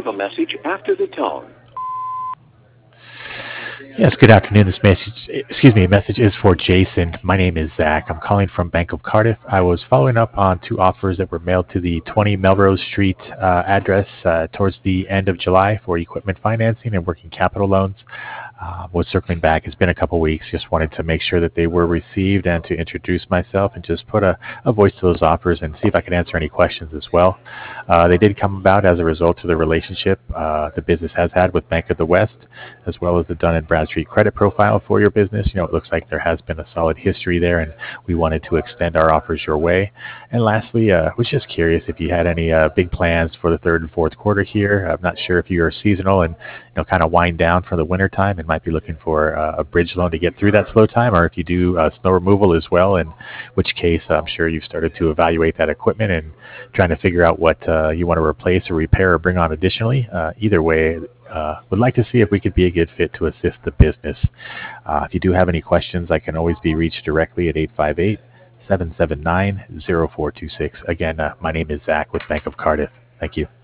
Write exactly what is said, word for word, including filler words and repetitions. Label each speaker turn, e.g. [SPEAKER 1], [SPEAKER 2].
[SPEAKER 1] leave a message after the tone.
[SPEAKER 2] Yes, good afternoon. This message, excuse me, message is for Jason. My name is Zach. I'm calling from Bank of Cardiff. I was following up on two offers that were mailed to the twenty Melrose Street uh, address uh, towards the end of July for equipment financing and working capital loans. Uh, was circling back. It's been a couple weeks. Just wanted to make sure that they were received and to introduce myself and just put a, a voice to those offers and see if I could answer any questions as well. Uh, they did come about as a result of the relationship uh, the business has had with Bank of the West, as well as the Dun and Bradstreet credit profile for your business. You know, it looks like there has been a solid history there, and we wanted to extend our offers your way. And lastly, uh, was just curious if you had any uh, big plans for the third and fourth quarter here. I'm not sure if you are seasonal and you know kind of wind down for the winter time and might be looking for uh, a bridge loan to get through that slow time, or if you do uh, snow removal as well, in which case I'm sure you've started to evaluate that equipment and trying to figure out what uh, you want to replace or repair or bring on additionally. Uh, either way, uh, would like to see if we could be a good fit to assist the business. Uh, if you do have any questions, I can always be reached directly at eight five eight, seven seven nine, zero four two six. Again, uh, my name is Zach with Bank of Cardiff. Thank you.